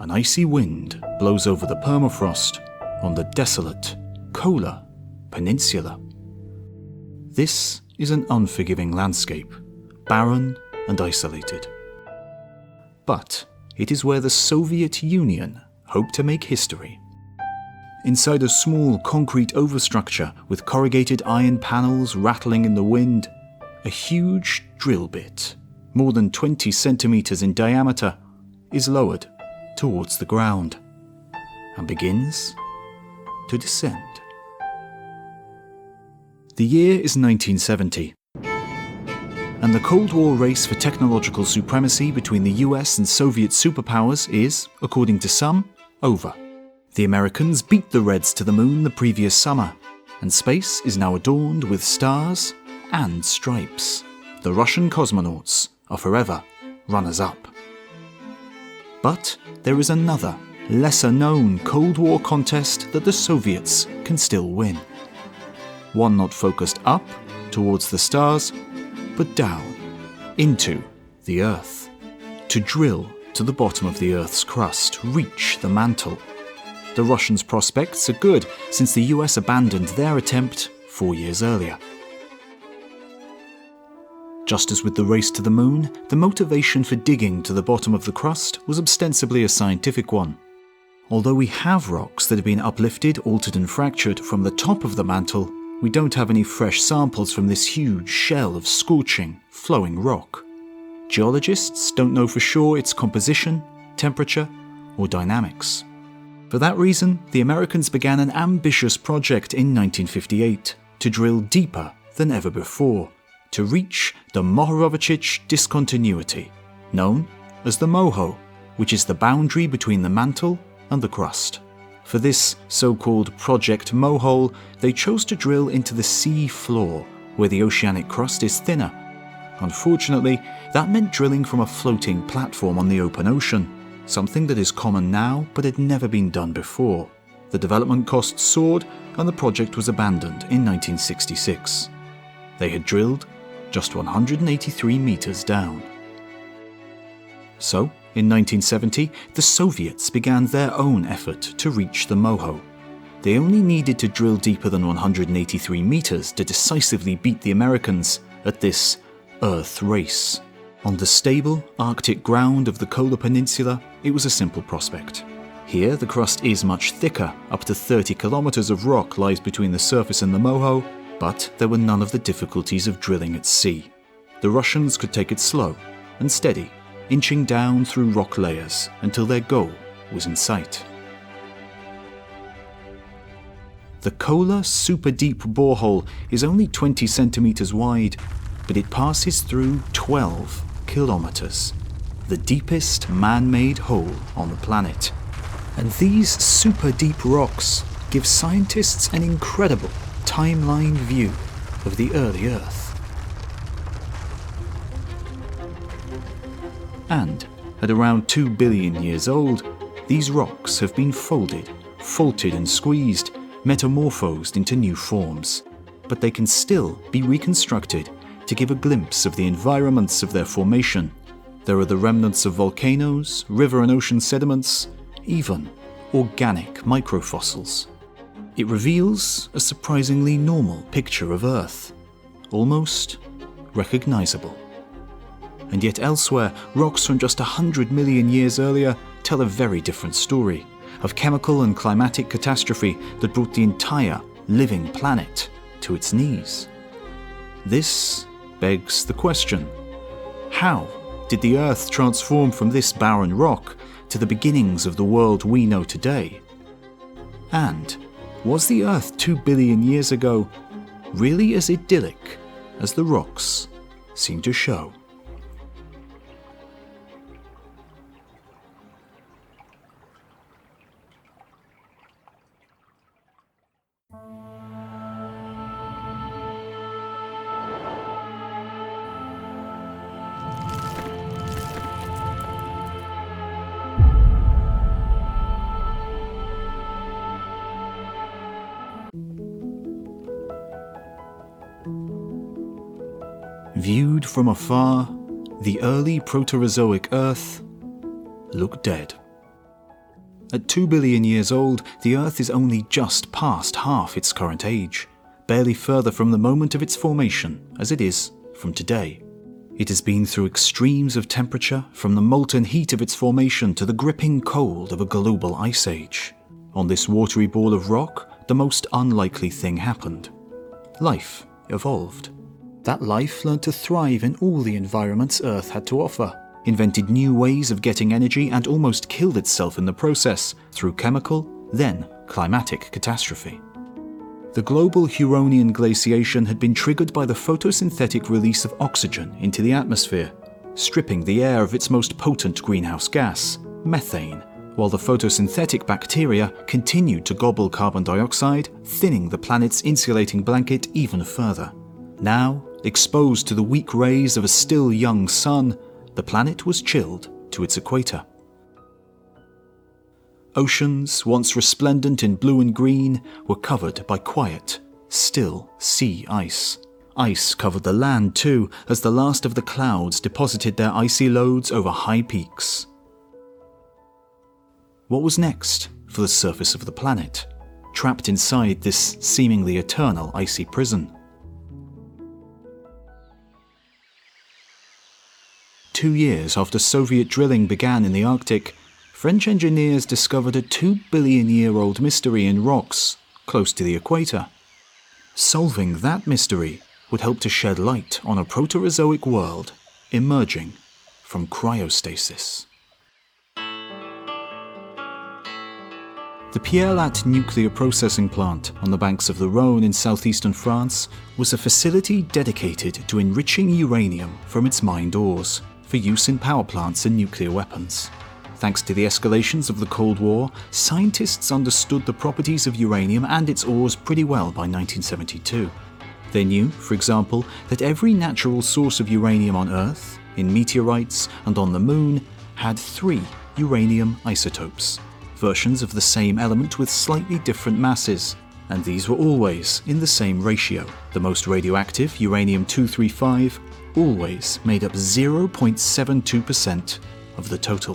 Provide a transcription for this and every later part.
an icy wind blows over the permafrost on the desolate Kola Peninsula. This is an unforgiving landscape, barren and isolated. But it is where the Soviet Union hoped to make history. Inside a small concrete overstructure with corrugated iron panels rattling in the wind, a huge drill bit, more than 20 centimeters in diameter, is lowered towards the ground and begins to descend. The year is 1970, and the Cold War race for technological supremacy between the US and Soviet superpowers is, according to some, over. The Americans beat the Reds to the moon the previous summer, and space is now adorned with stars and stripes. The Russian cosmonauts are forever runners-up. But there is another, lesser-known Cold War contest that the Soviets can still win. One not focused up, towards the stars, but down, into the Earth. To drill to the bottom of the Earth's crust, reach the mantle. The Russians' prospects are good, since the US abandoned their attempt 4 years earlier. Just as with the race to the moon, the motivation for digging to the bottom of the crust was ostensibly a scientific one. Although we have rocks that have been uplifted, altered and fractured from the top of the mantle, we don't have any fresh samples from this huge shell of scorching, flowing rock. Geologists don't know for sure its composition, temperature, or dynamics. For that reason, the Americans began an ambitious project in 1958 to drill deeper than ever before, to reach the Mohorovicic discontinuity, known as the MOHO, which is the boundary between the mantle and the crust. For this so-called Project MOHOLE, they chose to drill into the sea floor, where the oceanic crust is thinner. Unfortunately, that meant drilling from a floating platform on the open ocean, something that is common now but had never been done before. The development costs soared, and the project was abandoned in 1966. They had drilled just 183 meters down. So, in 1970, the Soviets began their own effort to reach the MOHO. They only needed to drill deeper than 183 meters to decisively beat the Americans at this Earth race. On the stable Arctic ground of the Kola Peninsula, it was a simple prospect. Here, the crust is much thicker, up to 30 kilometers of rock lies between the surface and the MOHO, but there were none of the difficulties of drilling at sea. The Russians could take it slow and steady, inching down through rock layers until their goal was in sight. The Kola Super Deep Borehole is only 20 centimeters wide, but it passes through 12 kilometers, the deepest man-made hole on the planet. And these super deep rocks give scientists an incredible timeline view of the early Earth. And at around 2 billion years old, these rocks have been folded, faulted and squeezed, metamorphosed into new forms. But they can still be reconstructed to give a glimpse of the environments of their formation. There are the remnants of volcanoes, river and ocean sediments, even organic microfossils. It reveals a surprisingly normal picture of Earth, almost recognizable. And yet elsewhere, rocks from just 100 million years earlier tell a very different story, of chemical and climatic catastrophe that brought the entire living planet to its knees. This begs the question: how did the Earth transform from this barren rock to the beginnings of the world we know today? And was the Earth 2 billion years ago really as idyllic as the rocks seem to show? Viewed from afar, the early Proterozoic Earth looked dead. At 2 billion years old, the Earth is only just past half its current age, barely further from the moment of its formation as it is from today. It has been through extremes of temperature, from the molten heat of its formation to the gripping cold of a global ice age. On this watery ball of rock, the most unlikely thing happened. Life evolved. That life learned to thrive in all the environments Earth had to offer, invented new ways of getting energy, and almost killed itself in the process through chemical, then climatic catastrophe. The global Huronian glaciation had been triggered by the photosynthetic release of oxygen into the atmosphere, stripping the air of its most potent greenhouse gas, methane, while the photosynthetic bacteria continued to gobble carbon dioxide, thinning the planet's insulating blanket even further. Now, exposed to the weak rays of a still young sun, the planet was chilled to its equator. Oceans, once resplendent in blue and green, were covered by quiet, still sea ice. Ice covered the land too, as the last of the clouds deposited their icy loads over high peaks. What was next for the surface of the planet, trapped inside this seemingly eternal icy prison? 2 years after Soviet drilling began in the Arctic, French engineers discovered a 2-billion-year-old mystery in rocks close to the equator. Solving that mystery would help to shed light on a Proterozoic world emerging from cryostasis. The Pierre Latte nuclear processing plant on the banks of the Rhône in southeastern France was a facility dedicated to enriching uranium from its mined ores for use in power plants and nuclear weapons. Thanks to the escalations of the Cold War, scientists understood the properties of uranium and its ores pretty well by 1972. They knew, for example, that every natural source of uranium on Earth, in meteorites and on the Moon, had 3 uranium isotopes, versions of the same element with slightly different masses, and these were always in the same ratio. The most radioactive, uranium-235, always made up 0.72% of the total.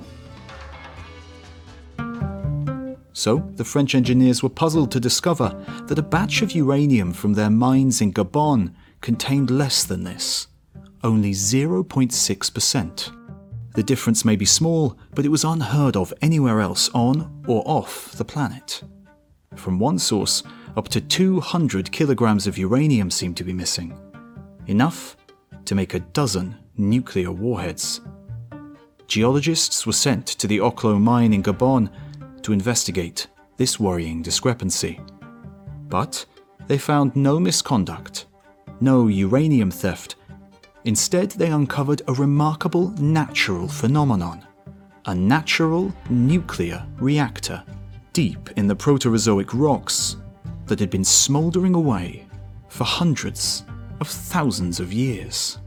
So, the French engineers were puzzled to discover that a batch of uranium from their mines in Gabon contained less than this, only 0.6%. The difference may be small, but it was unheard of anywhere else on or off the planet. From one source, up to 200 kilograms of uranium seemed to be missing, enough to make a dozen nuclear warheads. Geologists were sent to the Oklo mine in Gabon to investigate this worrying discrepancy. But they found no misconduct, no uranium theft. Instead, they uncovered a remarkable natural phenomenon, a natural nuclear reactor deep in the Proterozoic rocks that had been smouldering away for hundreds of thousands of years.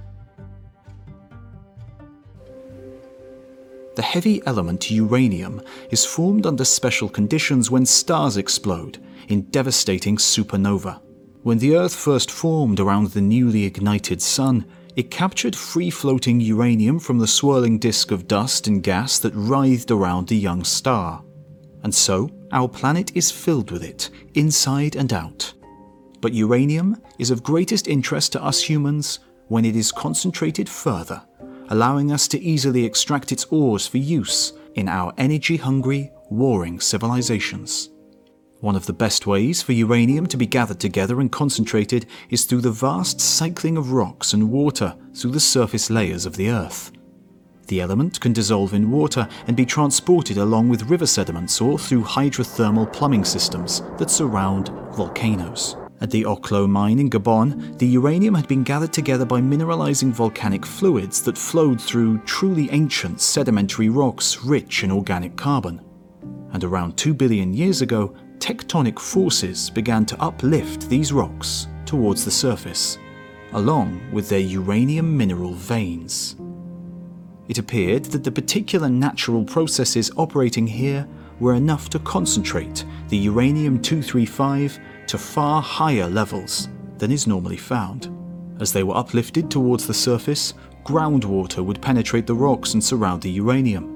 The heavy element uranium is formed under special conditions when stars explode in devastating supernova. When the Earth first formed around the newly ignited Sun, it captured free-floating uranium from the swirling disk of dust and gas that writhed around the young star. And so, our planet is filled with it, inside and out. But uranium is of greatest interest to us humans when it is concentrated further, allowing us to easily extract its ores for use in our energy-hungry, warring civilizations. One of the best ways for uranium to be gathered together and concentrated is through the vast cycling of rocks and water through the surface layers of the Earth. The element can dissolve in water and be transported along with river sediments or through hydrothermal plumbing systems that surround volcanoes. At the Oklo mine in Gabon, the uranium had been gathered together by mineralizing volcanic fluids that flowed through truly ancient sedimentary rocks rich in organic carbon. And around 2 billion years ago, tectonic forces began to uplift these rocks towards the surface, along with their uranium mineral veins. It appeared that the particular natural processes operating here were enough to concentrate the uranium-235 to far higher levels than is normally found. As they were uplifted towards the surface, groundwater would penetrate the rocks and surround the uranium.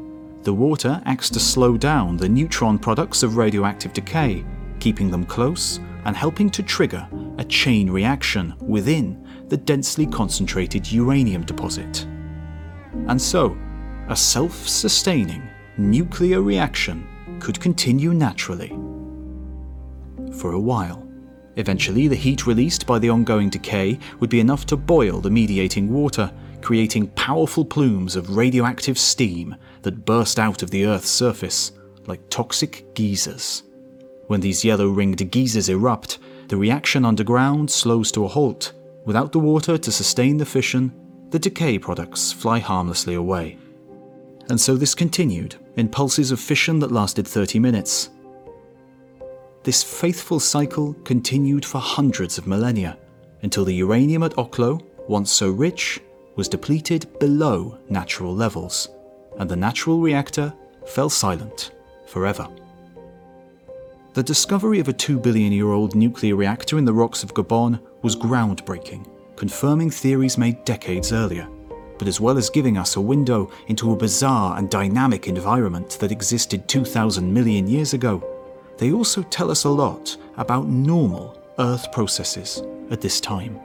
The water acts to slow down the neutron products of radioactive decay, keeping them close and helping to trigger a chain reaction within the densely concentrated uranium deposit. And so, a self-sustaining nuclear reaction could continue naturally. For a while. Eventually, the heat released by the ongoing decay would be enough to boil the mediating water, creating powerful plumes of radioactive steam that burst out of the Earth's surface like toxic geysers. When these yellow-ringed geysers erupt, the reaction underground slows to a halt. Without the water to sustain the fission, the decay products fly harmlessly away. And so this continued, in pulses of fission that lasted 30 minutes. This faithful cycle continued for hundreds of millennia, until the uranium at Oklo, once so rich, was depleted below natural levels, and the natural reactor fell silent forever. The discovery of a 2-billion-year-old nuclear reactor in the rocks of Gabon was groundbreaking, confirming theories made decades earlier, but as well as giving us a window into a bizarre and dynamic environment that existed 2,000 million years ago, they also tell us a lot about normal Earth processes at this time.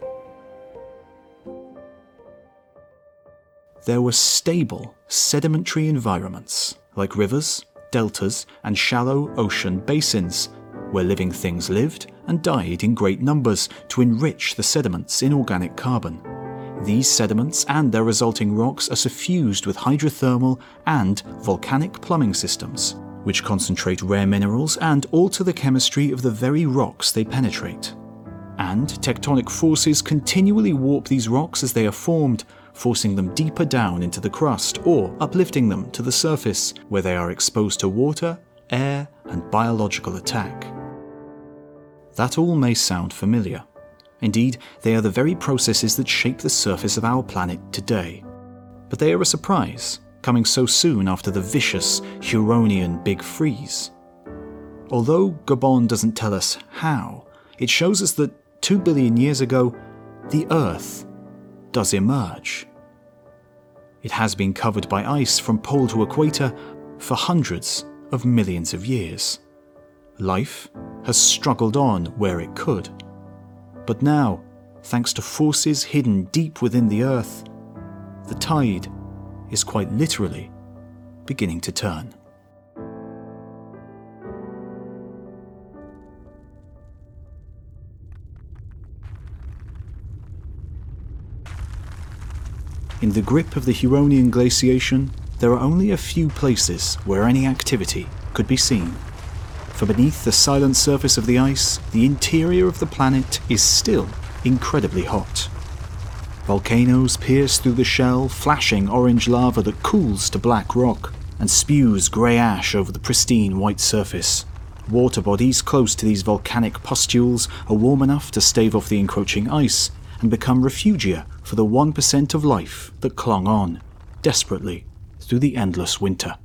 There were stable sedimentary environments like rivers, deltas, and shallow ocean basins where living things lived and died in great numbers to enrich the sediments in organic carbon. These sediments and their resulting rocks are suffused with hydrothermal and volcanic plumbing systems, which concentrate rare minerals and alter the chemistry of the very rocks they penetrate. And tectonic forces continually warp these rocks as they are formed, forcing them deeper down into the crust or uplifting them to the surface, where they are exposed to water, air, and biological attack. That all may sound familiar. Indeed, they are the very processes that shape the surface of our planet today. But they are a surprise, coming so soon after the vicious Huronian Big Freeze. Although Gabon doesn't tell us how, it shows us that 2 billion years ago, the Earth does emerge. It has been covered by ice from pole to equator for hundreds of millions of years. Life has struggled on where it could. But now, thanks to forces hidden deep within the Earth, the tide is quite literally beginning to turn. In the grip of the Huronian glaciation, there are only a few places where any activity could be seen. For beneath the silent surface of the ice, the interior of the planet is still incredibly hot. Volcanoes pierce through the shell, flashing orange lava that cools to black rock and spews grey ash over the pristine white surface. Water bodies close to these volcanic pustules are warm enough to stave off the encroaching ice and become refugia for the 1% of life that clung on, desperately, through the endless winter.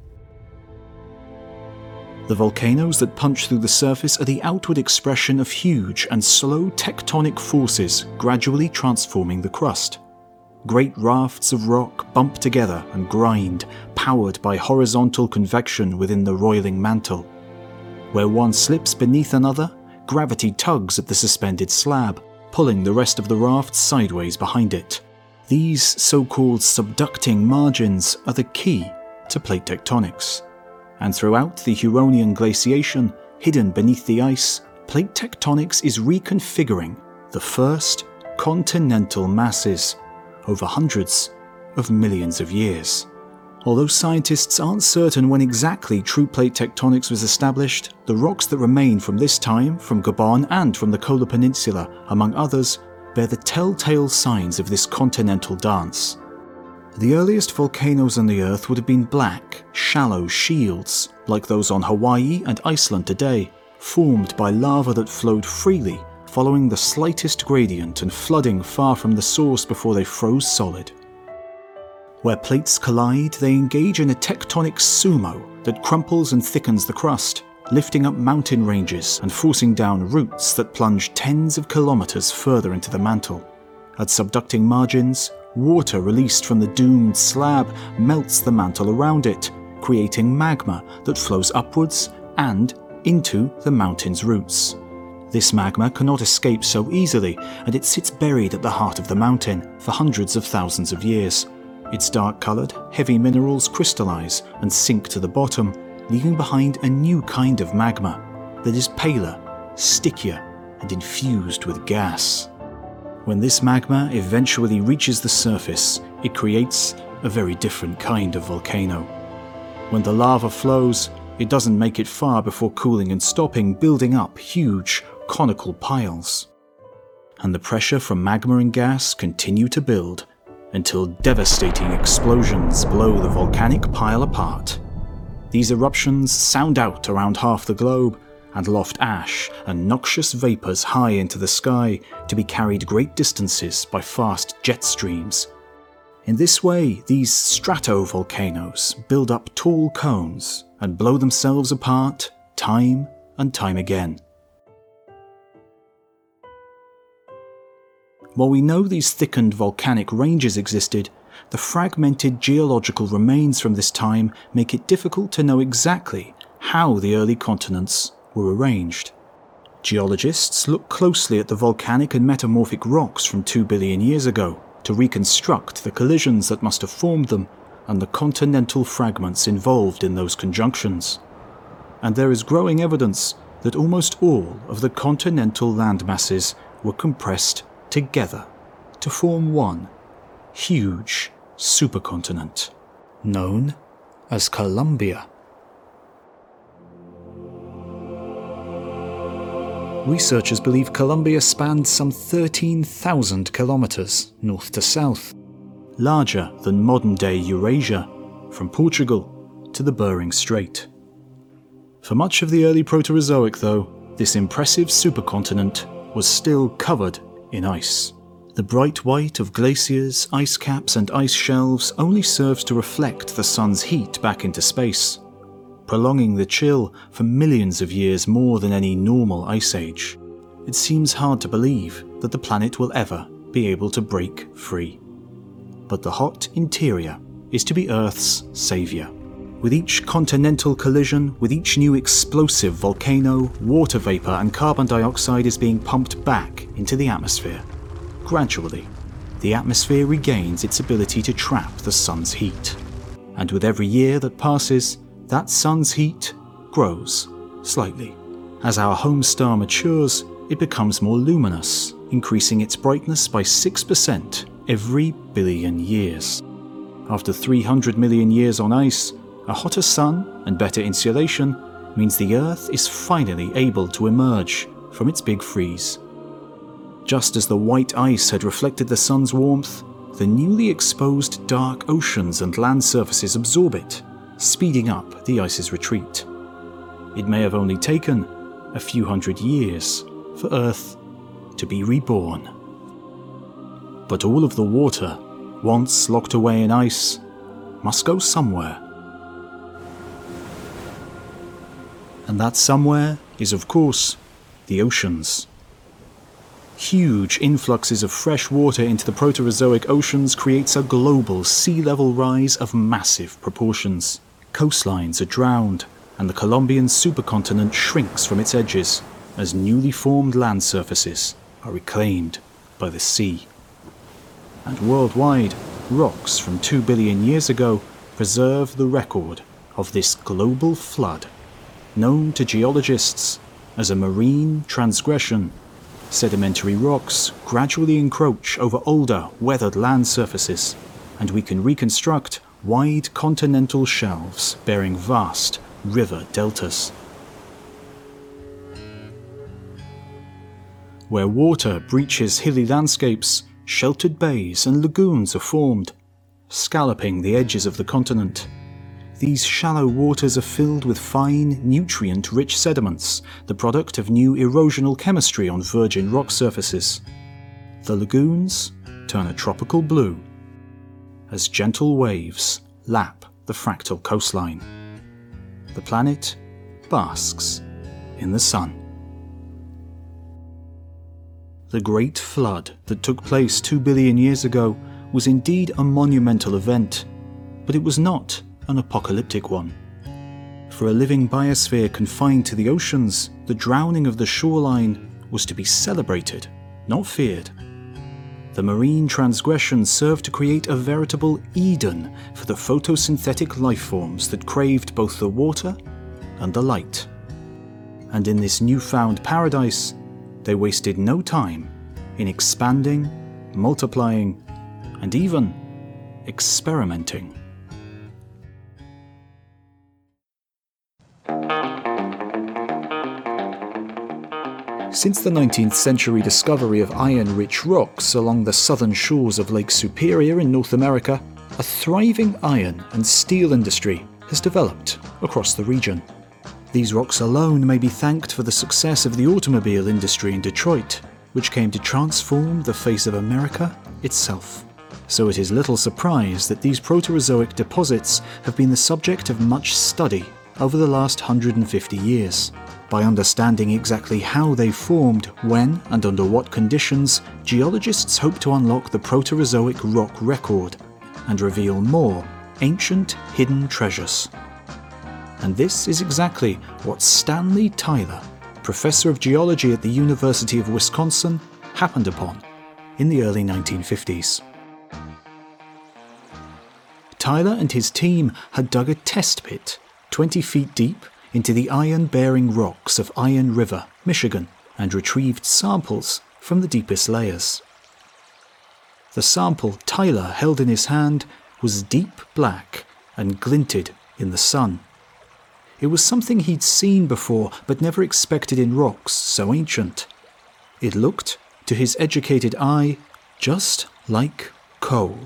The volcanoes that punch through the surface are the outward expression of huge and slow tectonic forces gradually transforming the crust. Great rafts of rock bump together and grind, powered by horizontal convection within the roiling mantle. Where one slips beneath another, gravity tugs at the suspended slab, pulling the rest of the raft sideways behind it. These so-called subducting margins are the key to plate tectonics. And throughout the Huronian glaciation, hidden beneath the ice, plate tectonics is reconfiguring the first continental masses over hundreds of millions of years. Although scientists aren't certain when exactly true plate tectonics was established, the rocks that remain from this time, from Gabon and from the Kola Peninsula, among others, bear the telltale signs of this continental dance. The earliest volcanoes on the Earth would have been black, shallow shields, like those on Hawaii and Iceland today, formed by lava that flowed freely, following the slightest gradient and flooding far from the source before they froze solid. Where plates collide, they engage in a tectonic sumo that crumples and thickens the crust, lifting up mountain ranges and forcing down roots that plunge tens of kilometers further into the mantle. At subducting margins, water released from the doomed slab melts the mantle around it, creating magma that flows upwards and into the mountain's roots. This magma cannot escape so easily, and it sits buried at the heart of the mountain for hundreds of thousands of years. Its dark-coloured, heavy minerals crystallize and sink to the bottom, leaving behind a new kind of magma that is paler, stickier, and infused with gas. When this magma eventually reaches the surface, it creates a very different kind of volcano. When the lava flows, it doesn't make it far before cooling and stopping, building up huge, conical piles. And the pressure from magma and gas continue to build until devastating explosions blow the volcanic pile apart. These eruptions sound out around half the globe and loft ash and noxious vapours high into the sky to be carried great distances by fast jet streams. In this way, these stratovolcanoes build up tall cones and blow themselves apart time and time again. While we know these thickened volcanic ranges existed, the fragmented geological remains from this time make it difficult to know exactly how the early continents were arranged. Geologists look closely at the volcanic and metamorphic rocks from 2 billion years ago to reconstruct the collisions that must have formed them and the continental fragments involved in those conjunctions. And there is growing evidence that almost all of the continental landmasses were compressed together to form one huge supercontinent, known as Columbia. Researchers believe Columbia spanned some 13,000 kilometers north to south, larger than modern-day Eurasia, from Portugal to the Bering Strait. For much of the early Proterozoic, though, this impressive supercontinent was still covered in ice. The bright white of glaciers, ice caps and ice shelves only serves to reflect the sun's heat back into space, prolonging the chill for millions of years more than any normal ice age. It seems hard to believe that the planet will ever be able to break free. But the hot interior is to be Earth's saviour. With each continental collision, with each new explosive volcano, water vapour and carbon dioxide is being pumped back into the atmosphere. Gradually, the atmosphere regains its ability to trap the sun's heat. And with every year that passes, that sun's heat grows slightly. As our home star matures, it becomes more luminous, increasing its brightness by 6% every billion years. After 300 million years on ice, a hotter sun and better insulation means the Earth is finally able to emerge from its big freeze. Just as the white ice had reflected the sun's warmth, the newly exposed dark oceans and land surfaces absorb it, speeding up the ice's retreat. It may have only taken a few hundred years for Earth to be reborn. But all of the water, once locked away in ice, must go somewhere. And that somewhere is, of course, the oceans. Huge influxes of fresh water into the Proterozoic oceans creates a global sea level rise of massive proportions. Coastlines are drowned, and the Colombian supercontinent shrinks from its edges as newly formed land surfaces are reclaimed by the sea. And worldwide, rocks from 2 billion years ago preserve the record of this global flood, known to geologists as a marine transgression. Sedimentary rocks gradually encroach over older, weathered land surfaces, and we can reconstruct wide continental shelves bearing vast river deltas. Where water breaches hilly landscapes, sheltered bays and lagoons are formed, scalloping the edges of the continent. These shallow waters are filled with fine, nutrient-rich sediments, the product of new erosional chemistry on virgin rock surfaces. The lagoons turn a tropical blue as gentle waves lap the fractal coastline. The planet basks in the sun. The Great Flood that took place 2 billion years ago was indeed a monumental event, but it was not an apocalyptic one. For a living biosphere confined to the oceans, the drowning of the shoreline was to be celebrated, not feared. The marine transgression served to create a veritable Eden for the photosynthetic life forms that craved both the water and the light. And in this newfound paradise, they wasted no time in expanding, multiplying, and even experimenting. Since the 19th century discovery of iron-rich rocks along the southern shores of Lake Superior in North America, a thriving iron and steel industry has developed across the region. These rocks alone may be thanked for the success of the automobile industry in Detroit, which came to transform the face of America itself. So it is little surprise that these Proterozoic deposits have been the subject of much study over the last 150 years. By understanding exactly how they formed, when, and under what conditions, geologists hope to unlock the Proterozoic rock record and reveal more ancient hidden treasures. And this is exactly what Stanley Tyler, professor of geology at the University of Wisconsin, happened upon in the early 1950s. Tyler and his team had dug a test pit 20 feet deep into the iron-bearing rocks of Iron River, Michigan, and retrieved samples from the deepest layers. The sample Tyler held in his hand was deep black and glinted in the sun. It was something he'd seen before, but never expected in rocks so ancient. It looked, to his educated eye, just like coal.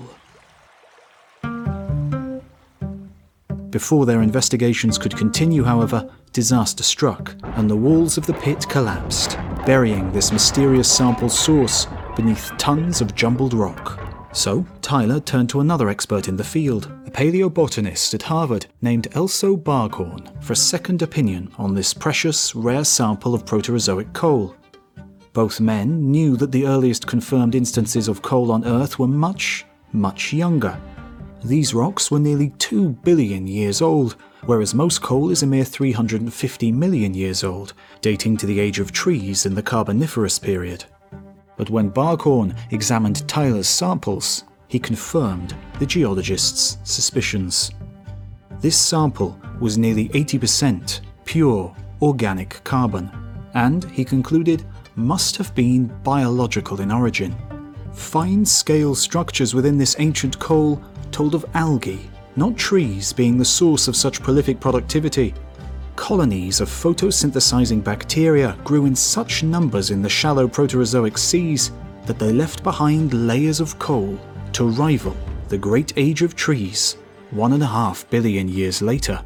Before their investigations could continue, however, disaster struck, and the walls of the pit collapsed, burying this mysterious sample source beneath tons of jumbled rock. So, Tyler turned to another expert in the field, a paleobotanist at Harvard named Elso Barkhorn, for a second opinion on this precious, rare sample of Proterozoic coal. Both men knew that the earliest confirmed instances of coal on Earth were much, much younger. These rocks were nearly 2 billion years old, whereas most coal is a mere 350 million years old, dating to the age of trees in the Carboniferous period. But when Barkhorn examined Tyler's samples, he confirmed the geologist's suspicions. This sample was nearly 80% pure organic carbon, and, he concluded, must have been biological in origin. Fine-scale structures within this ancient coal told of algae, not trees, being the source of such prolific productivity. Colonies of photosynthesizing bacteria grew in such numbers in the shallow Proterozoic seas that they left behind layers of coal to rival the great age of trees 1.5 billion years later.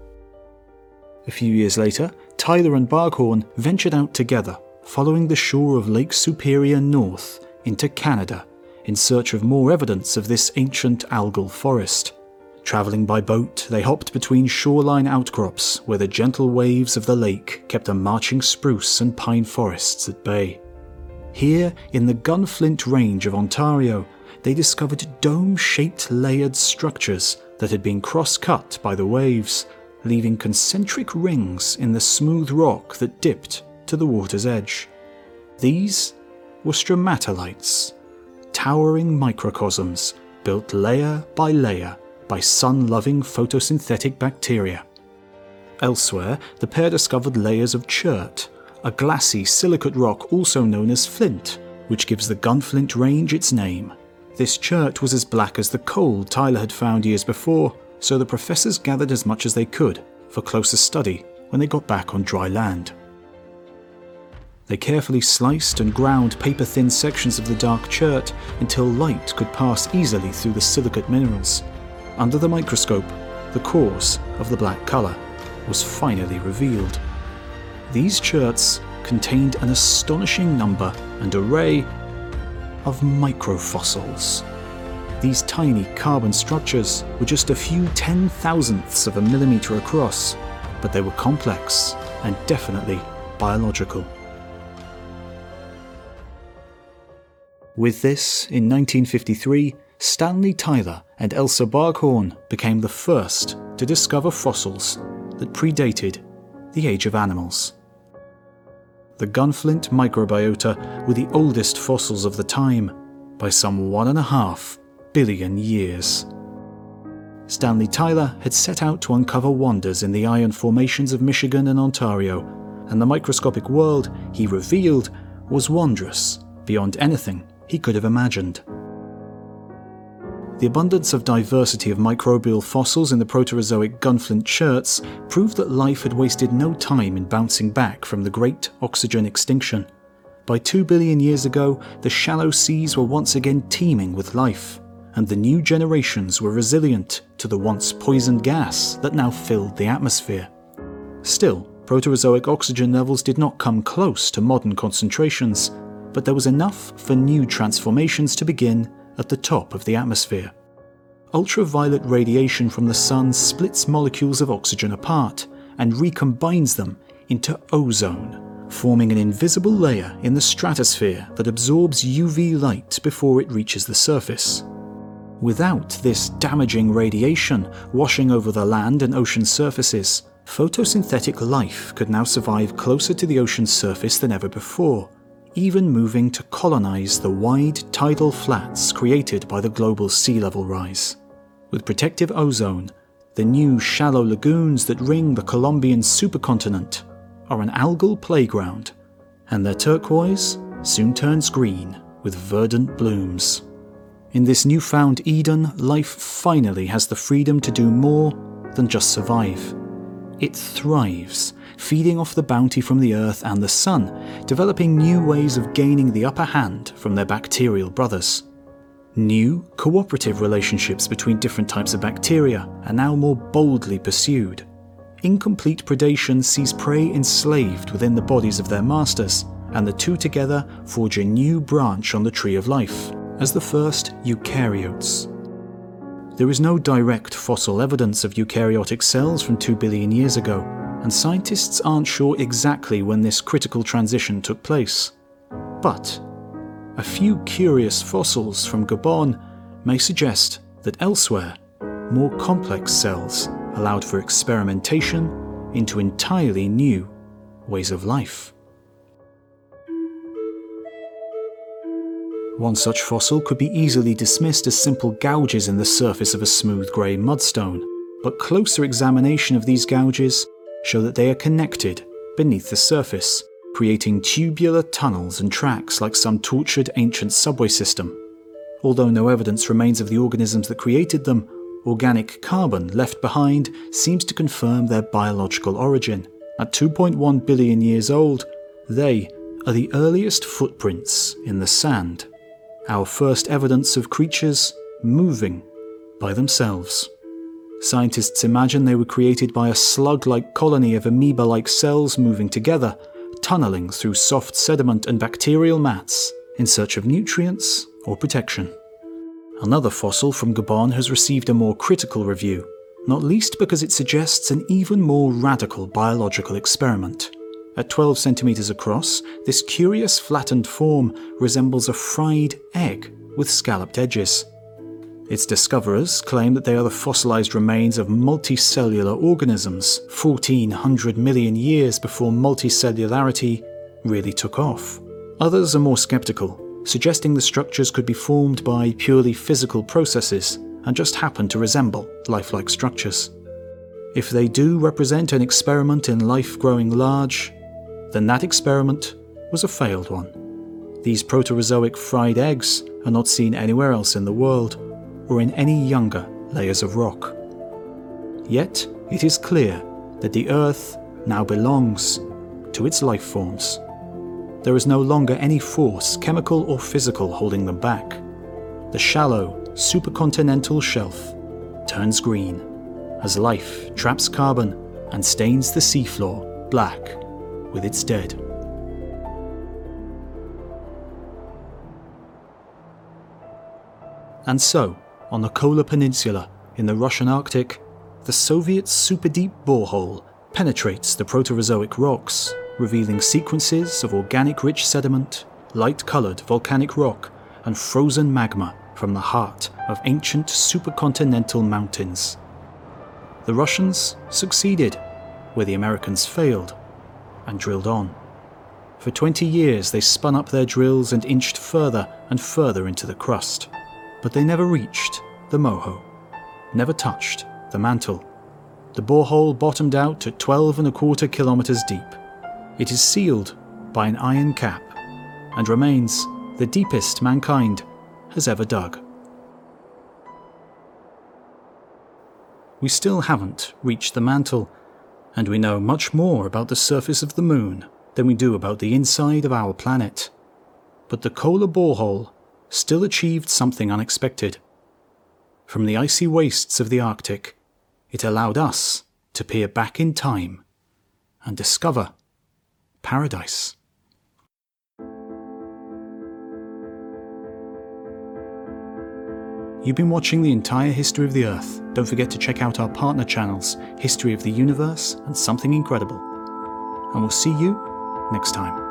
A few years later, Tyler and Barkhorn ventured out together, following the shore of Lake Superior north into Canada, in search of more evidence of this ancient algal forest. Travelling by boat, they hopped between shoreline outcrops where the gentle waves of the lake kept the marching spruce and pine forests at bay. Here, in the Gunflint Range of Ontario, they discovered dome-shaped layered structures that had been cross-cut by the waves, leaving concentric rings in the smooth rock that dipped to the water's edge. These were stromatolites, towering microcosms built layer by layer by sun-loving photosynthetic bacteria. Elsewhere, the pair discovered layers of chert, a glassy silicate rock also known as flint, which gives the Gunflint Range its name. This chert was as black as the coal Tyler had found years before, so the professors gathered as much as they could for closer study when they got back on dry land. They carefully sliced and ground paper-thin sections of the dark chert until light could pass easily through the silicate minerals. Under the microscope, the cause of the black colour was finally revealed. These cherts contained an astonishing number and array of microfossils. These tiny carbon structures were just a few 10,000ths of a millimetre across, but they were complex and definitely biological. With this, in 1953, Stanley Tyler and Elsa Barghorn became the first to discover fossils that predated the Age of Animals. The gunflint microbiota were the oldest fossils of the time by some 1.5 billion years. Stanley Tyler had set out to uncover wonders in the iron formations of Michigan and Ontario, and the microscopic world he revealed was wondrous beyond anything he could have imagined. The abundance of diversity of microbial fossils in the Proterozoic gunflint cherts proved that life had wasted no time in bouncing back from the great oxygen extinction. By 2 billion years ago, the shallow seas were once again teeming with life, and the new generations were resilient to the once poisoned gas that now filled the atmosphere. Still, Proterozoic oxygen levels did not come close to modern concentrations, but there was enough for new transformations to begin at the top of the atmosphere. Ultraviolet radiation from the sun splits molecules of oxygen apart and recombines them into ozone, forming an invisible layer in the stratosphere that absorbs UV light before it reaches the surface. Without this damaging radiation washing over the land and ocean surfaces, photosynthetic life could now survive closer to the ocean's surface than ever before, even moving to colonize the wide tidal flats created by the global sea level rise. With protective ozone, the new shallow lagoons that ring the Colombian supercontinent are an algal playground, and their turquoise soon turns green with verdant blooms. In this newfound Eden, life finally has the freedom to do more than just survive. It thrives, feeding off the bounty from the earth and the sun, developing new ways of gaining the upper hand from their bacterial brothers. New, cooperative relationships between different types of bacteria are now more boldly pursued. Incomplete predation sees prey enslaved within the bodies of their masters, and the two together forge a new branch on the tree of life, as the first eukaryotes. There is no direct fossil evidence of eukaryotic cells from 2 billion years ago, and scientists aren't sure exactly when this critical transition took place. But a few curious fossils from Gabon may suggest that elsewhere, more complex cells allowed for experimentation into entirely new ways of life. One such fossil could be easily dismissed as simple gouges in the surface of a smooth grey mudstone, but closer examination of these gouges show that they are connected beneath the surface, creating tubular tunnels and tracks like some tortured ancient subway system. Although no evidence remains of the organisms that created them, organic carbon left behind seems to confirm their biological origin. At 2.1 billion years old, they are the earliest footprints in the sand, our first evidence of creatures moving by themselves. Scientists imagine they were created by a slug-like colony of amoeba-like cells moving together, tunneling through soft sediment and bacterial mats in search of nutrients or protection. Another fossil from Gabon has received a more critical review, not least because it suggests an even more radical biological experiment. At 12 centimeters across, this curious flattened form resembles a fried egg with scalloped edges. Its discoverers claim that they are the fossilized remains of multicellular organisms 1,400 million years before multicellularity really took off. Others are more skeptical, suggesting the structures could be formed by purely physical processes and just happen to resemble lifelike structures. If they do represent an experiment in life growing large, then that experiment was a failed one. These Proterozoic fried eggs are not seen anywhere else in the world, or in any younger layers of rock. Yet, it is clear that the Earth now belongs to its life forms. There is no longer any force, chemical or physical, holding them back. The shallow, supercontinental shelf turns green as life traps carbon and stains the seafloor black with its dead. And so, on the Kola Peninsula in the Russian Arctic, the Soviet super-deep borehole penetrates the Proterozoic rocks, revealing sequences of organic-rich sediment, light-coloured volcanic rock, and frozen magma from the heart of ancient supercontinental mountains. The Russians succeeded where the Americans failed and drilled on. For 20 years they spun up their drills and inched further and further into the crust. But they never reached the Moho, never touched the mantle. The borehole bottomed out at 12.25 kilometers deep. It is sealed by an iron cap and remains the deepest mankind has ever dug. We still haven't reached the mantle, and we know much more about the surface of the moon than we do about the inside of our planet. But the Kola borehole still achieved something unexpected. From the icy wastes of the Arctic, it allowed us to peer back in time and discover paradise. You've been watching the entire history of the Earth. Don't forget to check out our partner channels, History of the Universe and Something Incredible. And we'll see you next time.